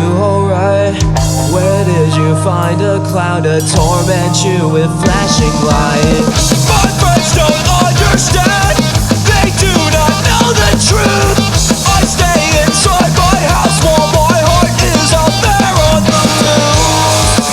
alright? Where did you find a cloud to torment you with flashing light? My friends don't understand, they do not know the truth. I stay inside my house while my heart is out there on the loose.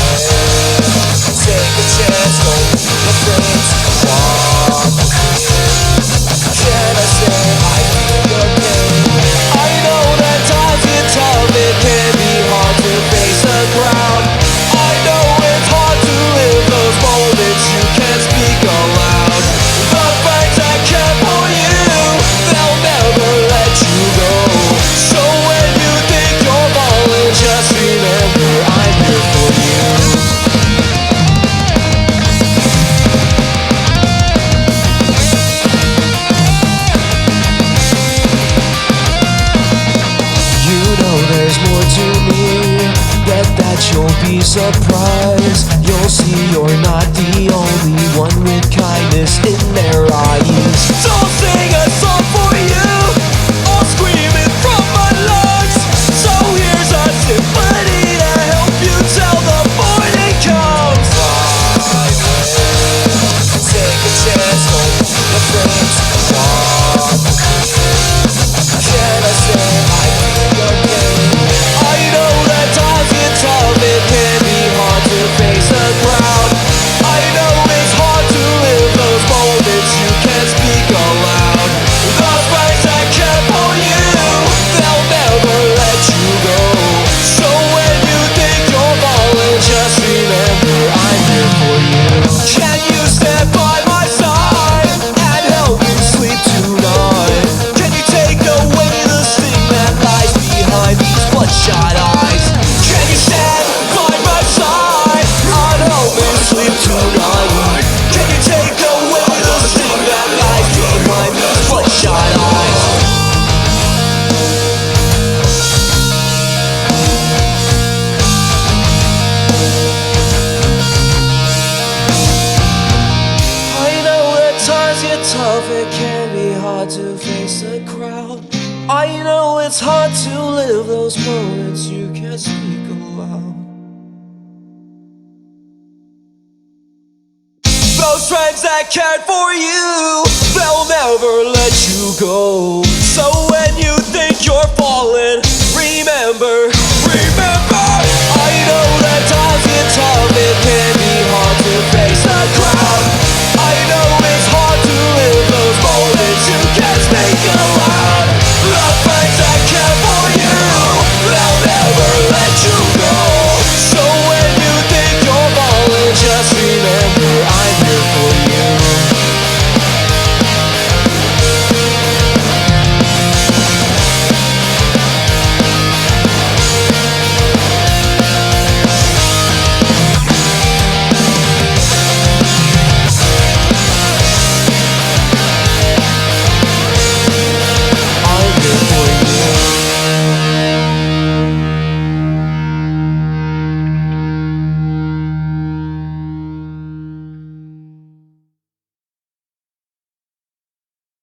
Take a chance, don't be afraid to walk. Can I say I feel your pain? I know that times get tough, it can be hard to face the crowd. I know it's hard to live those moments you can't speak aloud. The friends that care for you, they'll never let you go. So when you think you're falling, just remember I'm here for you. There's more to me, bet that you'll be surprised. You'll see you're not the only one with kindness in their eyes. So I'll sing a song for you, I'll scream it from my lungs. So here's a symphony to help you till the morning comes. Take a chance, don't be afraid to walk. Can I say I feel your pain? I know that times get tough, it can be hard to face the crowd. I know it's hard to live those moments you can't speak aloud. The friends that care for you, they'll never let you go. So when you think you're falling, just remember I'm here for you. Can you stand by my side and help me sleep tonight? Can you take away the sting that lies behind these bloodshot eyes? Can you stand by my side and help me sleep tonight? Can you take away the sting that lies behind these bloodshot eyes? I know that times get tough, it can be hard to face the crowd. I know it's hard to live those moments you can't speak aloud. Those friends that cared for you, they'll never let you go. So when you think you're falling, remember